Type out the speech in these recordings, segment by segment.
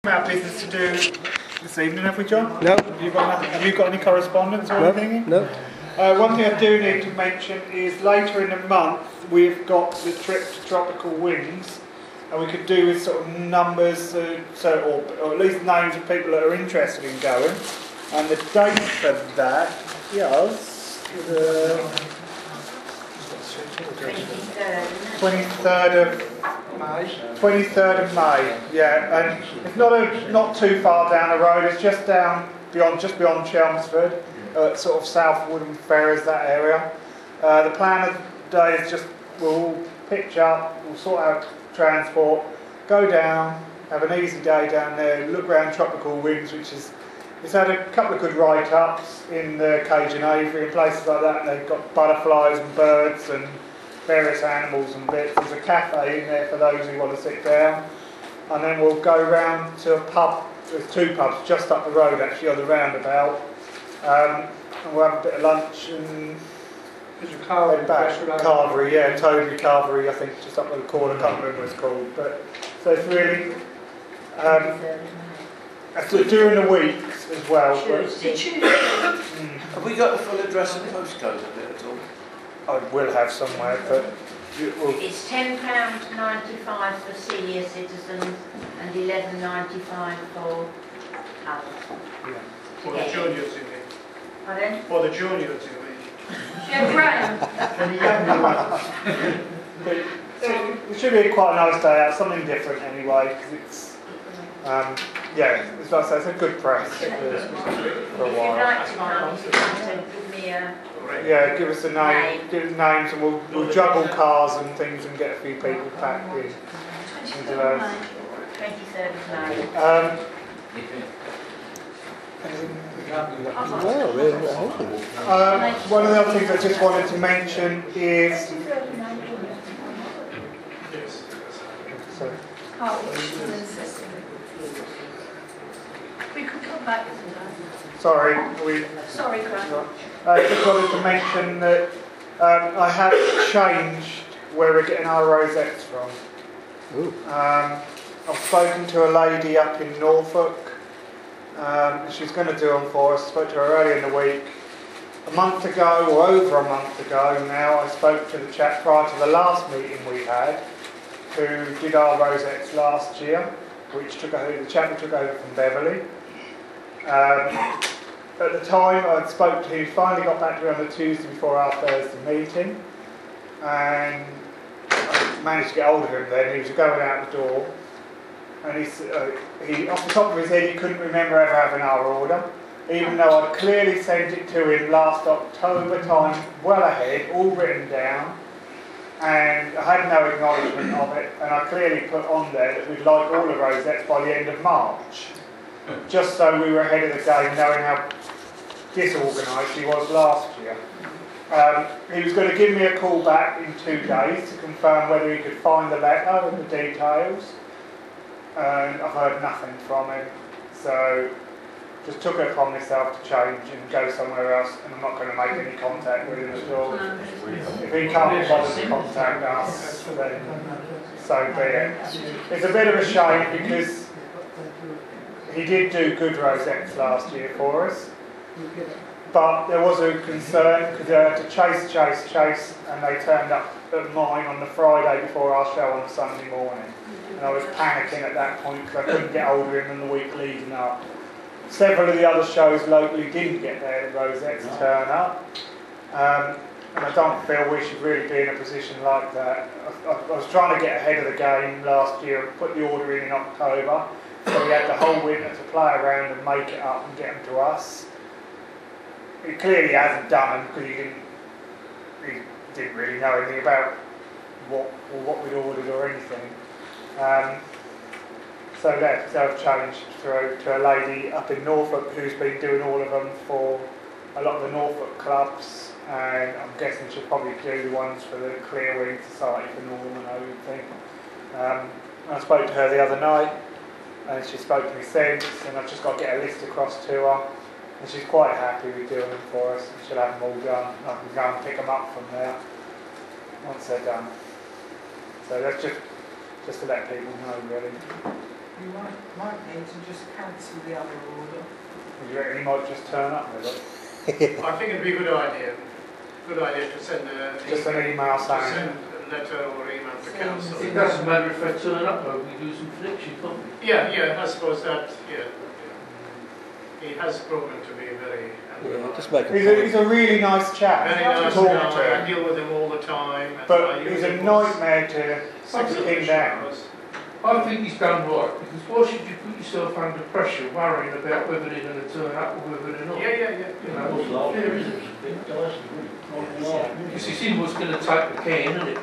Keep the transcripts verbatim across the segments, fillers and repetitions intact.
About business to do this evening, have we, John? No. Have you got, have you got any correspondence or No. anything? No. Uh, one thing I do need to mention is later in the month we've got the trip to Tropical Winds, and we could do with sort of numbers, uh, so or, or at least names of people that are interested in going. And the date for that is the twenty-third of May. twenty-third of May, yeah, and it's not a, not too far down the road. It's just down beyond, just beyond Chelmsford, uh, sort of South Woodham Ferrers, that area. Uh, the plan of the day is just we'll pitch up, we'll sort out transport, go down, have an easy day down there, look around Tropical Winds, which is it's had a couple of good write-ups in the Cajun Aviary and places like that. They've got butterflies and birds and various animals and bits. There's a cafe in there for those who want to sit down. And then we'll go round to a pub. There's two pubs just up the road actually on the roundabout. Um, and we'll have a bit of lunch and There's a car head back. Carvery, yeah, Toadley Carvery, I think, just up the corner. I can't remember what it's called. But so it's really um, during the week as well. Tuesday, Tuesday. Mm. Have we got the full address and postcode of it at all? I will have somewhere, but it will. It's ten pounds ninety-five for senior citizens and eleven ninety-five for others. Yeah. For the juniors, you mean? Pardon? For the juniors, you mean? Yeah, Graham. And the younger ones. But it, it should be quite a nice day out, something different anyway, because it's, um, yeah, it's like I say, it's a good press for, for a If you'd while. like to come, you can give me a... Yeah, give us the name, give us names, and we'll, we'll juggle cars and things and get a few people packed in. Into those. twenty-third of May. Um, Well, really, I hope it. um, one of the other things I just wanted to mention is. Sorry. We could come back to that. Sorry, we. Sorry, Graham. I just wanted to mention that um, I have changed where we're getting our rosettes from. Ooh. Um, I've spoken to a lady up in Norfolk. Um, and she's going to do them for us. I spoke to her earlier in the week. A month ago, or over a month ago now, I spoke to the chap prior to the last meeting we had, who did our rosettes last year, which took over, the chap who took over from Beverley. Um, at the time, I spoke to him, finally got back to him on the Tuesday before our Thursday meeting, and I managed to get hold of him then. He was going out the door. And he's, uh, he, off the top of his head, he couldn't remember ever having our order, even though I'd clearly sent it to him last October time, well ahead, all written down, and I had no acknowledgement of it, and I clearly put on there that we'd like all the rosettes by the end of March, just so we were ahead of the game, knowing how disorganised he was last year. Um, he was going to give me a call back in two days to confirm whether he could find the letter and the details. And I've heard nothing from him, so just took it upon myself to change and go somewhere else, and I'm not going to make any contact with him at all. If he can't bother to contact us, then so be it. It's a bit of a shame because he did do good rosettes last year for us, but there was a concern because they had to chase, chase, chase, and they turned up at mine on the Friday before our show on the Sunday morning. And I was panicking at that point because I couldn't get hold of him in the week leading up. Several of the other shows locally didn't get their rosettes turn up. Um, and I don't feel we should really be in a position like that. I, I, I was trying to get ahead of the game last year and put the order in in October. So we had the whole winter to play around and make it up and get them to us. He clearly hasn't done them because he didn't, he didn't really know anything about what, or what we'd ordered or anything. Um, so that so I've changed to, to a lady up in Norfolk who's been doing all of them for a lot of the Norfolk clubs, and I'm guessing she'll probably do the ones for the Clear Wing Society for Norman, I would think. Um, I spoke to her the other night, and she spoke to me since, and I've just got to get a list across to her, and she's quite happy with doing them for us, and she'll have them all done. I can go and pick them up from there once they're done. So that's just just to let people know, really. You might, might need to just cancel the other order. You reckon he might just turn up with it? I think it'd be a good idea. Good idea to send a Just an email to saying. send a letter or email to Send- council. send- It doesn't matter if they turn up though, we do some fliction, can't we? Yeah, yeah, I suppose that. Yeah, yeah. He has proven to be very. Yeah, just make a He's a, point. he's a really nice chap Very to nice talk guy. I to, deal with him all the time. and I but use he's a him for nightmare to six pin down. hours. I think he's done right, because why should you put yourself under pressure worrying about whether they're going to turn up or whether they're not? Yeah, yeah, yeah. You know, what's not fair, is it? Because it's him what's going to take the can, isn't it?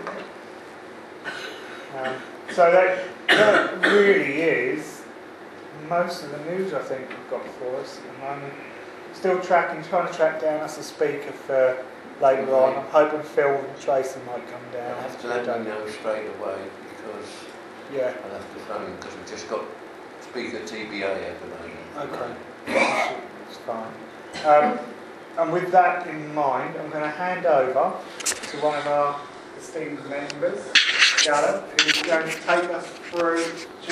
Um, so that, that really is most of the news I think we've got for us. And I'm still tracking, trying to track down us a speaker for later on. I'm hoping Phil and Tracy might come I'll down. have to let me know straight away because Yeah, I'll have to phone because we've just got speaker T B A at the moment. okay. It's fine. Um, and with that in mind, I'm going to hand over to one of our esteemed members, Gareth, who's going to take us through